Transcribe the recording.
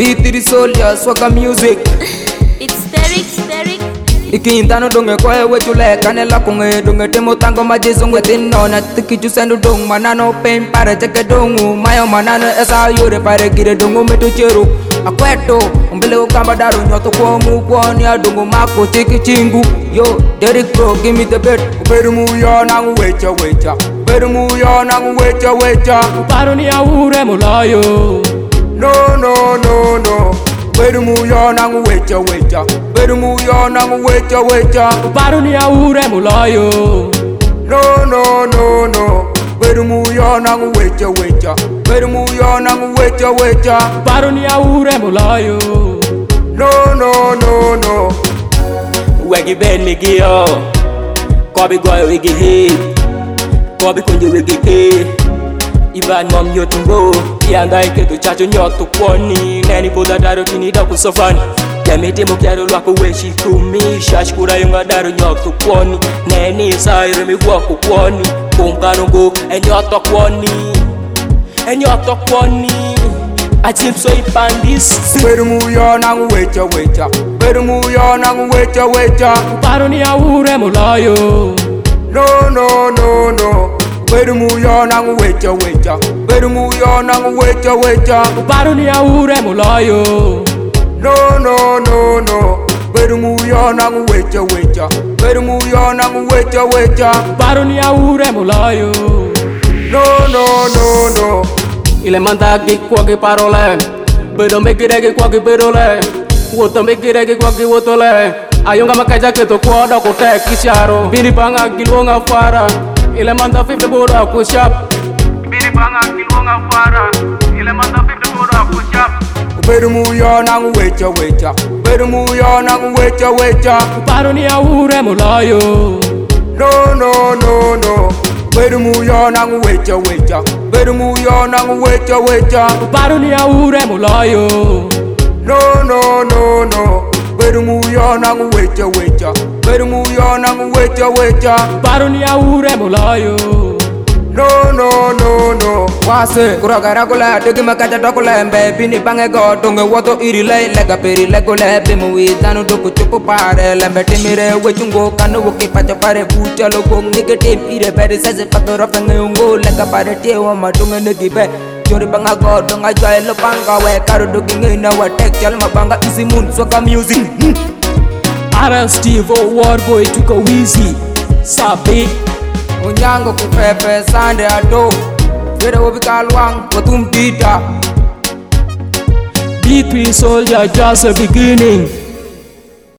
B3 soldier, swagger music. It's Derek. Ikintano donge koe wechule kanela kunge donge temo tango majizungu tino na tikichu sendu dong manano pain pare cheke dongu mayo manano esa yore pare gire dongu metu cheru akweto umbele ukamba daru nyoto kwa mukwani adongu mako chiki chingu yo Derek bro give me the beat uberu muyo nangu wecha uberu muyo nangu wecha Uparo ni aure mulayo no Beru muyo nangu wecha Beru muyo nangu wecha Uparo ni aure mulayo no Beru muyo nangu wecha Beru muyo nangu wecha Uparo ni aure mulayo no Wegi ben migio Kobi goyo wegi hit Kobi kunje wegi ke Iban mom yotumbo Yanga iketu chacho nyoto kwani Neni bola daro kinida kusofani Yamete mokiaro lwako weshi kumi Shashkura yunga daro nyoto kwani Neni saire miguako kwani Kumkarongo enyoto kwani Achipso ipandis Beru muyo nangu wecha Beru muyo nangu wecha Uparo ni aure mulayo no Beru muyo nangu wecha Beru muyo nangu wecha Uparo ni aure mulayo no Beru muyo nangu wecha Beru muyo nangu wecha Uparo ni aure mulayo no Ile mandagi kwagi parole Bedo mekiregi kwagi bedole Woto mekiregi kwagi wotole Ayunga makaja keto kwada kote kisharo Biri banga kilonga fara Ile manda 50 boda kushap Biri banga kilonga fara Ile manda 50 boda kushap Beru muyo nangu wecha Beru muyo nangu wecha Uparo ni aure mulayo no Beru muyo nangu wecha Beru muyo nangu wecha Uparo ni aure mulayo no Beru muyo nangu wecha Beru muyo nangu wecha Uparo ni aure mulayo no Wase kuragara kula Degi makata tokula mbe Bini bange go Donge woto irile Lega peri legole Bimu widanu doku chupu pare Lembe timire wechungo Kanu wuki pacha pare Pucha logo Nige tim ire beri Sese pakoro fenge ungo Lega pare tiewa madunga negi be Jori banga go Donga joy lo banga we Karu doki ngina wa tek Chal mabanga easy moon Swagger music Steve War boy tuko wizi Sabi Unyango kupepe sande ado Vere wobikalwang Watum dita B3 soldier just a beginning